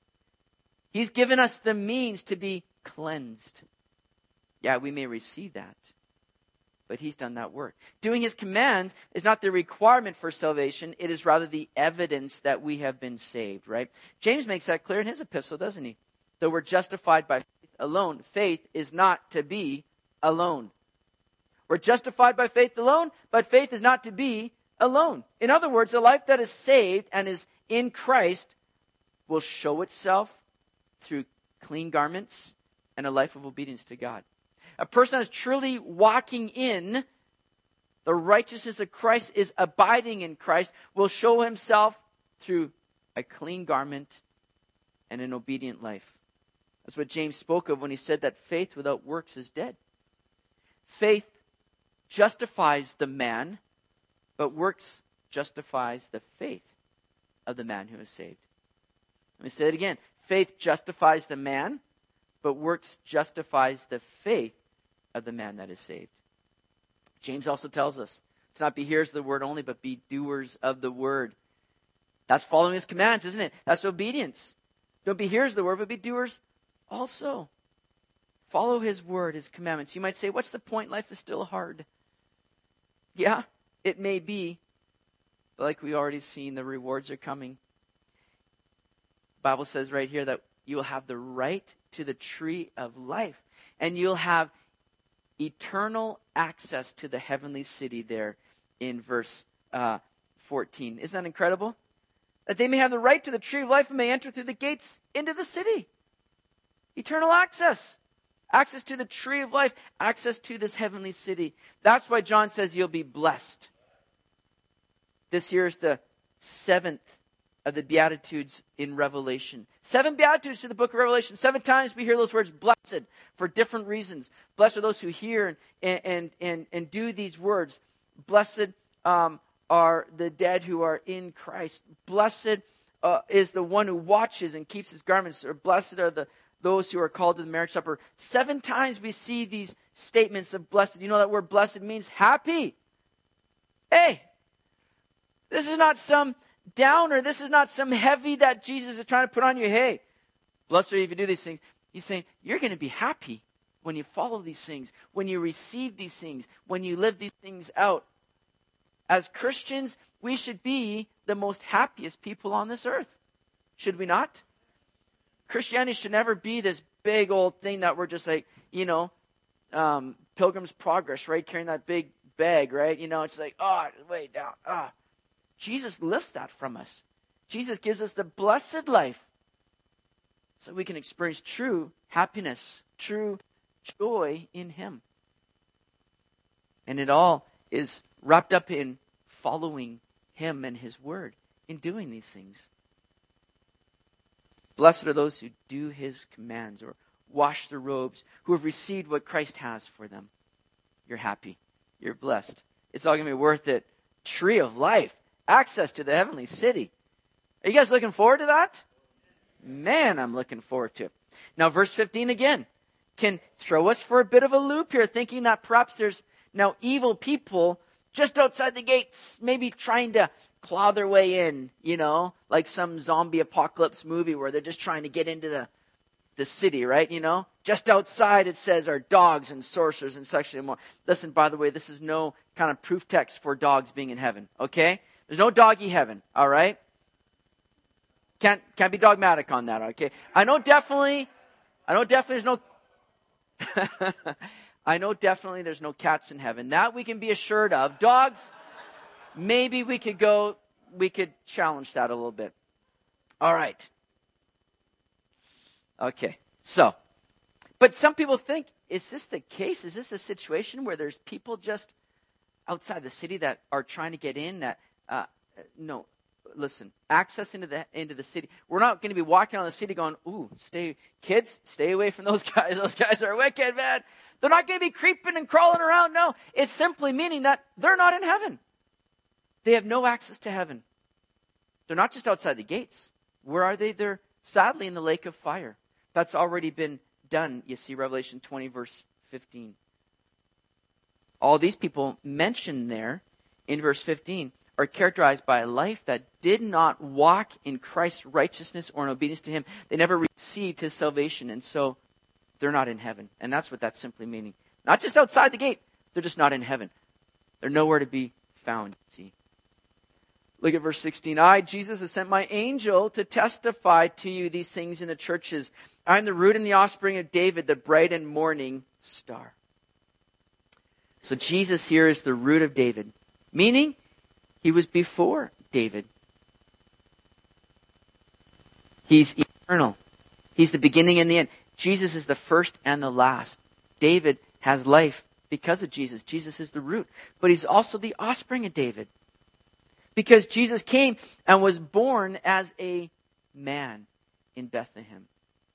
He's given us the means to be cleansed. Yeah, we may receive that, but he's done that work. Doing his commands is not the requirement for salvation. It is rather the evidence that we have been saved, right? James makes that clear in his epistle, doesn't he? Though we're justified by faith alone, faith is not to be alone. We're justified by faith alone, but faith is not to be alone. In other words, a life that is saved and is in Christ will show itself through clean garments and a life of obedience to God. A person that is truly walking in the righteousness of Christ, is abiding in Christ, will show himself through a clean garment and an obedient life. That's what James spoke of when he said that faith without works is dead. Faith justifies the man, but works justifies the faith of the man who is saved. Let me say it again. Faith justifies the man, but works justifies the faith of the man that is saved. James also tells us to not be hearers of the word only, but be doers of the word. That's following his commands, isn't it? That's obedience. Don't be hearers of the word, but be doers also. Follow his word, his commandments. You might say, what's the point? Life is still hard. Yeah, it may be. But like we already seen, the rewards are coming. The Bible says right here that you will have the right to the tree of life. And you'll have eternal access to the heavenly city there in verse uh, fourteen. Isn't that incredible? That they may have the right to the tree of life and may enter through the gates into the city. Eternal access. Access to the tree of life. Access to this heavenly city. That's why John says you'll be blessed. This here is the seventh of the Beatitudes in Revelation. Seven Beatitudes to the book of Revelation. Seven times we hear those words, blessed, for different reasons. Blessed are those who hear and, and, and, and do these words. Blessed um, are the dead who are in Christ. Blessed uh, is the one who watches and keeps his garments. Or blessed are the those who are called to the marriage supper. Seven times we see these statements of blessed. You know that word blessed means happy. Hey, this is not some downer. This is not some heavy that Jesus is trying to put on you. Hey, blessed are you if you do these things. He's saying you're going to be happy when you follow these things, when you receive these things, when you live these things out. As Christians, we should be the most happiest people on this earth. Should we not? Christianity should never be this big old thing that we're just like, you know, um, Pilgrim's Progress, right? Carrying that big bag, right? You know, it's like, oh, way down. Ah. Jesus lifts that from us. Jesus gives us the blessed life so we can experience true happiness, true joy in him. And it all is wrapped up in following him and his word, in doing these things. Blessed are those who do his commands or wash their robes, who have received what Christ has for them. You're happy. You're blessed. It's all going to be worth it. Tree of life. Access to the heavenly city. Are you guys looking forward to that? Man, I'm looking forward to it. Now, verse fifteen again can throw us for a bit of a loop here, thinking that perhaps there's now evil people just outside the gates, maybe trying to claw their way in, you know, like some zombie apocalypse movie where they're just trying to get into the, the city, right? You know, just outside it says are dogs and sorcerers and sexually immoral. Listen, by the way, this is no kind of proof text for dogs being in heaven, okay? There's no doggy heaven, all right? Can't can't be dogmatic on that, okay? I know definitely, I know definitely there's no, I know definitely there's no cats in heaven. That we can be assured of. Dogs, maybe we could go, we could challenge that a little bit. All right. Okay, so, but some people think, is this the case? Is this the situation where there's people just outside the city that are trying to get in that, uh, no, listen, access into the into the city. We're not going to be walking on the city going, ooh, stay, kids, stay away from those guys. Those guys are wicked, man. They're not going to be creeping and crawling around. No, it's simply meaning that they're not in heaven. They have no access to heaven. They're not just outside the gates. Where are they? They're sadly in the lake of fire. That's already been done. You see Revelation twenty, verse fifteen. All these people mentioned there in verse fifteen are characterized by a life that did not walk in Christ's righteousness or in obedience to him. They never received his salvation, and so they're not in heaven. And that's what that's simply meaning. Not just outside the gate. They're just not in heaven. They're nowhere to be found. See? Look at verse sixteen. I, Jesus, have sent my angel to testify to you these things in the churches. I am the root and the offspring of David, the bright and morning star. So Jesus here is the root of David, meaning he was before David. He's eternal. He's the beginning and the end. Jesus is the first and the last. David has life because of Jesus. Jesus is the root. But he's also the offspring of David. Because Jesus came and was born as a man in Bethlehem.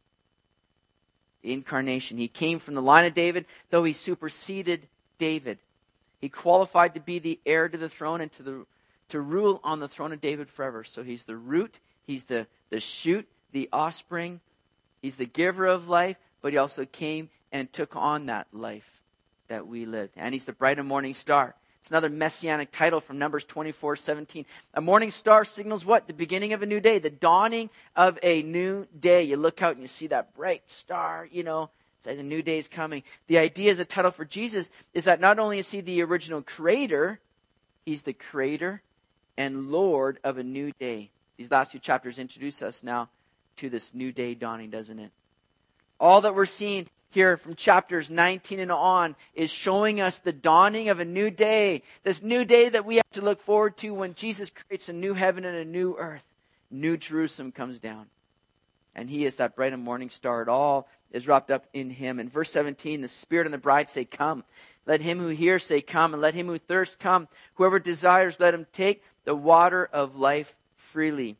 The incarnation. He came from the line of David, though he superseded David. He qualified to be the heir to the throne and to the to rule on the throne of David forever. So he's the root, he's the, the shoot, the offspring, he's the giver of life, but he also came and took on that life that we lived. And he's the bright and morning star. It's another messianic title from Numbers twenty-four seventeen. A morning star signals what? The beginning of a new day, the dawning of a new day. You look out and you see that bright star, you know, it's like the new day is coming. The idea as a title for Jesus is that not only is he the original creator, he's the creator and Lord of a new day. These last few chapters introduce us now to this new day dawning, doesn't it? All that we're seeing here from chapters nineteen and on is showing us the dawning of a new day. This new day that we have to look forward to when Jesus creates a new heaven and a new earth. New Jerusalem comes down. And he is that bright and morning star. It all is wrapped up in him. In verse seventeen, the Spirit and the bride say, come. Let him who hears say, come. And let him who thirsts come. Whoever desires, let him take the water of life freely.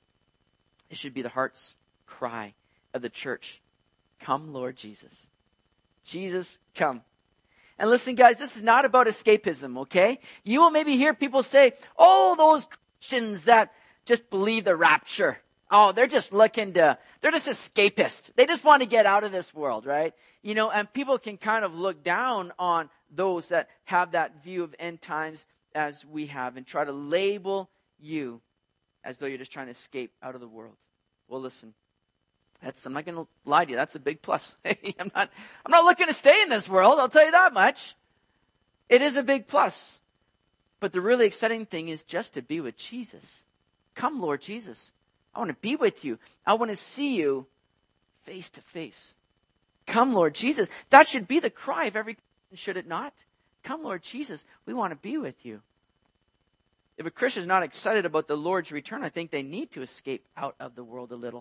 It should be the heart's cry of the church. Come, Lord Jesus. Jesus, come. And listen, guys, this is not about escapism, okay? You will maybe hear people say, oh, those Christians that just believe the rapture. Oh, they're just looking to, they're just escapists. They just want to get out of this world, right? You know, and people can kind of look down on those that have that view of end times as we have and try to label you as though you're just trying to escape out of the world. Well, listen, that's, I'm not going to lie to you. That's a big plus. I'm not, I'm not looking to stay in this world. I'll tell you that much. It is a big plus. But the really exciting thing is just to be with Jesus. Come, Lord Jesus. I want to be with you. I want to see you face to face. Come, Lord Jesus. That should be the cry of every Christian, should it not? Come, Lord Jesus. We want to be with you. If a Christian is not excited about the Lord's return, I think they need to escape out of the world a little.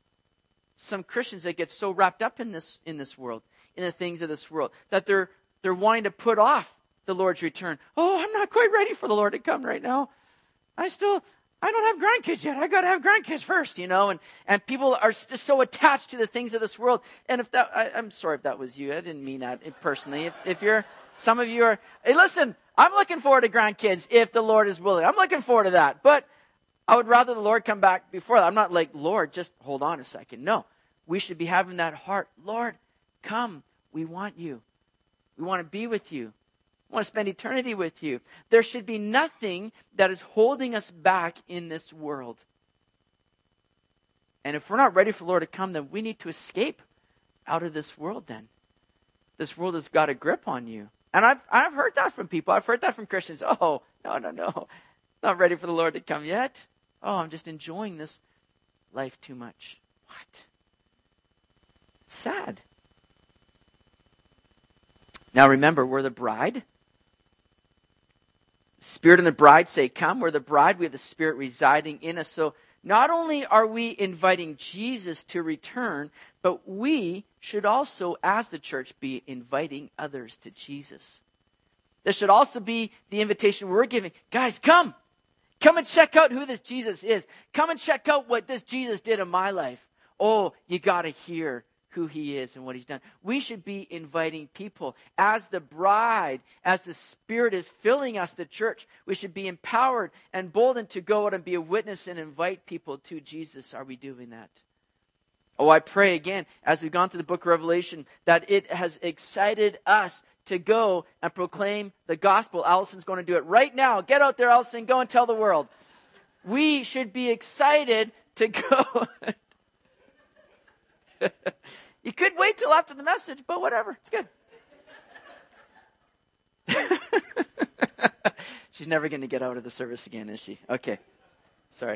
Some Christians that get so wrapped up in this in this world, in the things of this world, that they're they're wanting to put off the Lord's return. Oh, I'm not quite ready for the Lord to come right now. I still I don't have grandkids yet. I got to have grandkids first, you know. And and people are just so attached to the things of this world. And if that, I, I'm sorry if that was you. I didn't mean that personally. If, if you're, some of you are. Hey, listen. I'm looking forward to grandkids if the Lord is willing. I'm looking forward to that. But I would rather the Lord come back before that. I'm not like, Lord, just hold on a second. No, we should be having that heart. Lord, come. We want you. We want to be with you. We want to spend eternity with you. There should be nothing that is holding us back in this world. And if we're not ready for the Lord to come, then we need to escape out of this world then. This world has got a grip on you. And I've I've heard that from people. I've heard that from Christians. Oh, no, no, no. Not ready for the Lord to come yet. Oh, I'm just enjoying this life too much. What? It's sad. Now remember, we're the bride. The Spirit and the bride say, come. We're the bride. We have the Spirit residing in us. So not only are we inviting Jesus to return, but we should also, as the church, be inviting others to Jesus. This should also be the invitation we're giving. Guys, come. Come and check out who this Jesus is. Come and check out what this Jesus did in my life. Oh, you got to hear who he is and what he's done. We should be inviting people. As the bride, as the Spirit is filling us, the church, we should be empowered and boldened to go out and be a witness and invite people to Jesus. Are we doing that? Oh, I pray again, as we've gone through the book of Revelation, that it has excited us to go and proclaim the gospel. Allison's going to do it right now. Get out there, Allison. Go and tell the world. We should be excited to go. You could wait till after the message, but whatever. It's good. She's never going to get out of the service again, is she? Okay. Sorry.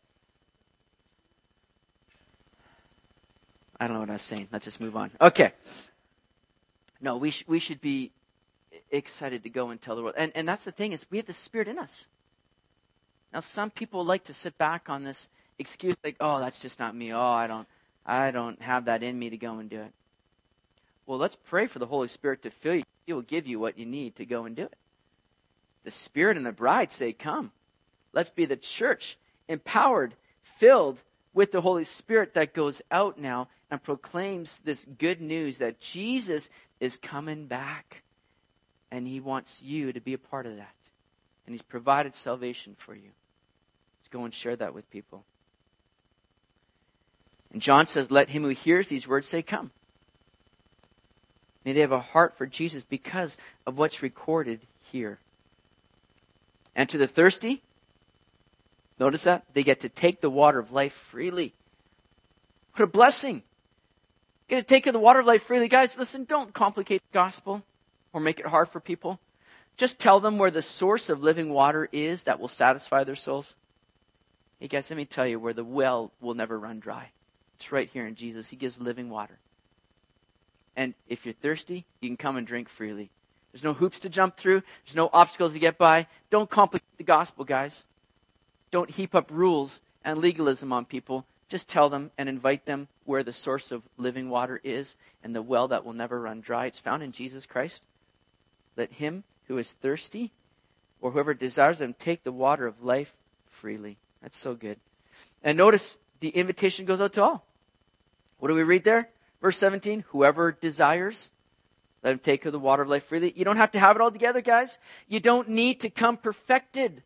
I don't know what I was saying. Let's just move on. Okay. No, we, sh- we should be excited to go and tell the world. And, and that's the thing is we have the Spirit in us. Now, some people like to sit back on this excuse like, oh, that's just not me. Oh, I don't. I don't have that in me to go and do it. Well, let's pray for the Holy Spirit to fill you. He will give you what you need to go and do it. The Spirit and the bride say, come. Let's be the church, empowered, filled with the Holy Spirit that goes out now and proclaims this good news that Jesus is coming back. And he wants you to be a part of that. And he's provided salvation for you. Let's go and share that with people. And John says, let him who hears these words say, come. May they have a heart for Jesus because of what's recorded here. And to the thirsty, notice that? They get to take the water of life freely. What a blessing. Get to take the water of life freely. Guys, listen, don't complicate the gospel or make it hard for people. Just tell them where the source of living water is that will satisfy their souls. Hey guys, let me tell you where the well will never run dry. It's right here in Jesus. He gives living water. And if you're thirsty, you can come and drink freely. There's no hoops to jump through. There's no obstacles to get by. Don't complicate the gospel, guys. Don't heap up rules and legalism on people. Just tell them and invite them where the source of living water is and the well that will never run dry. It's found in Jesus Christ. Let him who is thirsty or whoever desires them take the water of life freely. That's so good. And notice the invitation goes out to all. What do we read there? Verse seventeen, whoever desires, let him take of the water of life freely. You don't have to have it all together, guys. You don't need to come perfected.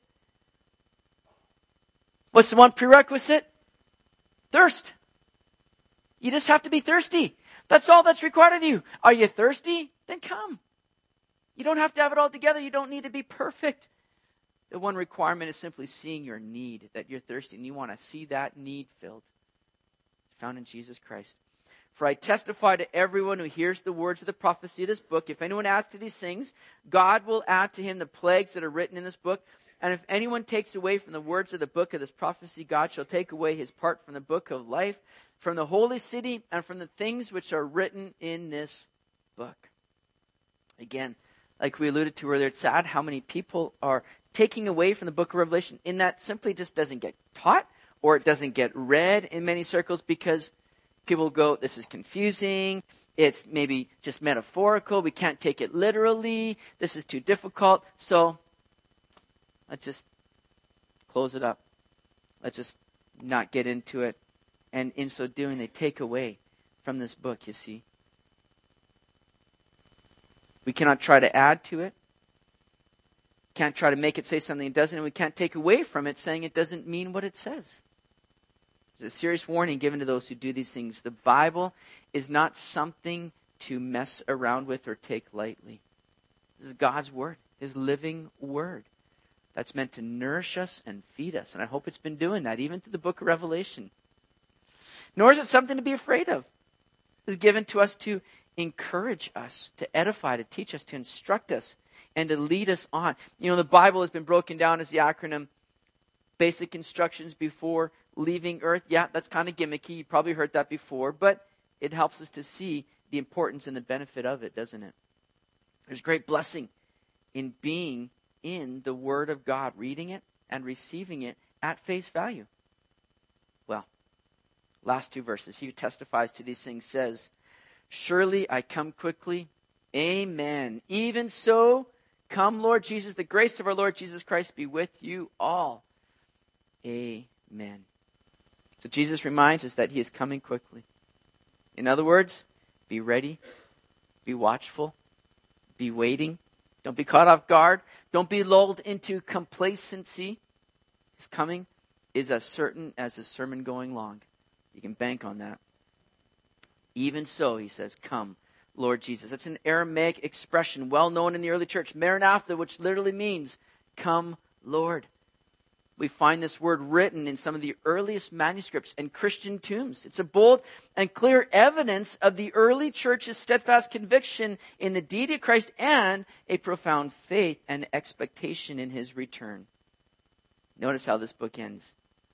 What's the one prerequisite? Thirst. You just have to be thirsty. That's all that's required of you. Are you thirsty? Then come. You don't have to have it all together. You don't need to be perfect. The one requirement is simply seeing your need, that you're thirsty, and you want to see that need filled. It's found in Jesus Christ. For I testify to everyone who hears the words of the prophecy of this book, if anyone adds to these things, God will add to him the plagues that are written in this book. And if anyone takes away from the words of the book of this prophecy, God shall take away his part from the book of life, from the holy city, and from the things which are written in this book. Again, like we alluded to earlier, it's sad how many people are taking away from the book of Revelation in that simply just doesn't get taught or it doesn't get read in many circles because people go, this is confusing, it's maybe just metaphorical, we can't take it literally, this is too difficult, so let's just close it up. Let's just not get into it. And in so doing, they take away from this book, you see. We cannot try to add to it. can't try to make it say something it doesn't, and we can't take away from it saying it doesn't mean what it says. There's a serious warning given to those who do these things. The Bible is not something to mess around with or take lightly. This is God's Word, His living Word. That's meant to nourish us and feed us. And I hope it's been doing that, even through the book of Revelation. Nor is it something to be afraid of. It is given to us to encourage us, to edify, to teach us, to instruct us, and to lead us on. You know, the Bible has been broken down as the acronym Basic Instructions Before Leaving Earth. Yeah, that's kind of gimmicky. You probably heard that before. But it helps us to see the importance and the benefit of it, doesn't it? There's great blessing in being in the Word of God, reading it and receiving it at face value. Well, last two verses. He who testifies to these things says, surely I come quickly. Amen. Even so, come Lord Jesus. The grace of our Lord Jesus Christ be with you all. Amen. So Jesus reminds us that He is coming quickly. In other words, be ready, be watchful, be waiting. Don't be caught off guard. Don't be lulled into complacency. His coming is as certain as the sermon going long. You can bank on that. Even so, he says, come, Lord Jesus. That's an Aramaic expression well known in the early church. Maranatha, which literally means, come, Lord. We find this word written in some of the earliest manuscripts and Christian tombs. It's a bold and clear evidence of the early church's steadfast conviction in the deity of Christ and a profound faith and expectation in His return. Notice how this book ends.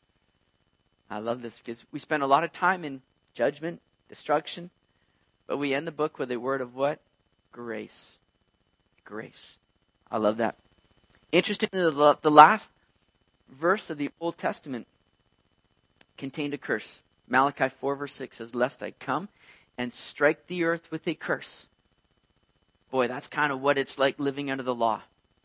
I love this because we spend a lot of time in judgment, destruction, but we end the book with a word of what? Grace. Grace. I love that. Interestingly, the, the last verse of the Old Testament contained a curse. Malachi four verse six says, lest I come and strike the earth with a curse. Boy, that's kind of what it's like living under the law.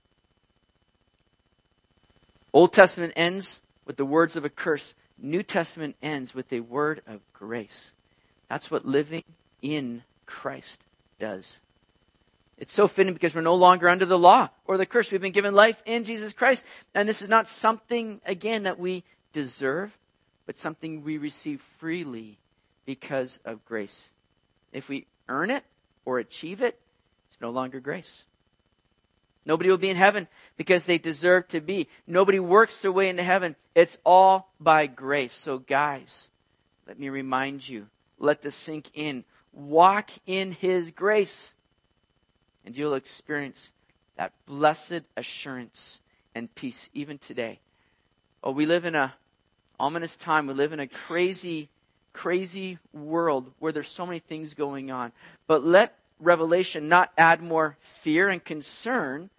Old Testament ends with the words of a curse. New Testament ends with a word of grace. That's what living in Christ does. It's so fitting because we're no longer under the law or the curse. We've been given life in Jesus Christ. And this is not something, again, that we deserve, but something we receive freely because of grace. If we earn it or achieve it, it's no longer grace. Nobody will be in heaven because they deserve to be. Nobody works their way into heaven. It's all by grace. So guys, let me remind you, let this sink in. Walk in His grace. And you'll experience that blessed assurance and peace even today. Oh, we live in a ominous time. We live in a crazy, crazy world where there's so many things going on. But let Revelation not add more fear and concern,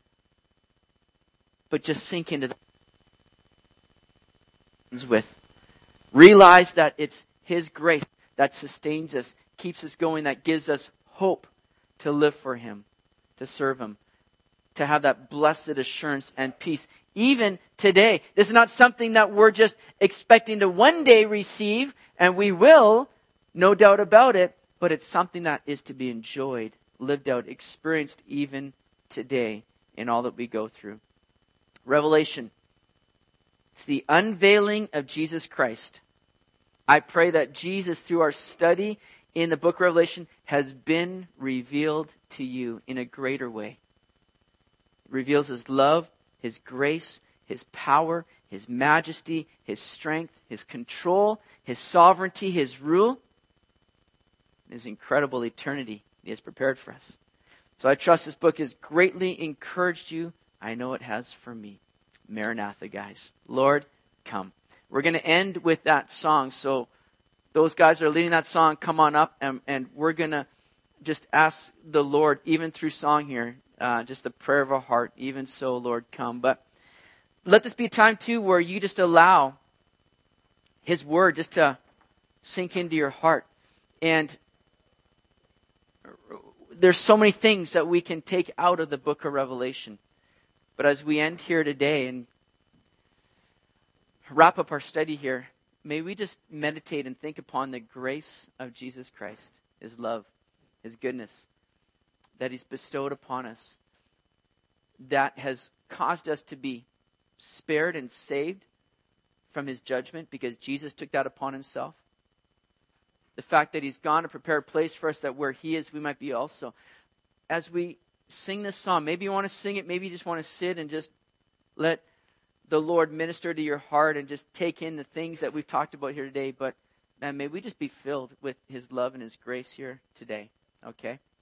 but just sink into the with. Realize that it's His grace that sustains us, keeps us going, that gives us hope to live for Him, to serve Him, to have that blessed assurance and peace. Even today, this is not something that we're just expecting to one day receive, and we will, no doubt about it, but it's something that is to be enjoyed, lived out, experienced even today in all that we go through. Revelation. It's the unveiling of Jesus Christ. I pray that Jesus, through our study in the book of Revelation, has been revealed to you in a greater way. It reveals His love, His grace, His power, His majesty, His strength, His control, His sovereignty, His rule, His incredible eternity He has prepared for us. So I trust this book has greatly encouraged you. I know it has for me. Maranatha, guys. Lord, come. We're going to end with that song. So those guys that are leading that song, come on up, and, and we're going to just ask the Lord, even through song here, uh, just the prayer of our heart, even so, Lord, come. But let this be a time, too, where you just allow His word just to sink into your heart. And there's so many things that we can take out of the book of Revelation. But as we end here today and wrap up our study here, may we just meditate and think upon the grace of Jesus Christ, His love, His goodness that He's bestowed upon us, that has caused us to be spared and saved from his judgment because Jesus took that upon himself. The fact that he's gone to prepare a place for us, that where he is, we might be also. As we sing this song, maybe you want to sing it, maybe you just want to sit and just let the Lord minister to your heart and just take in the things that we've talked about here today. But man, may we just be filled with his love and his grace here today. Okay?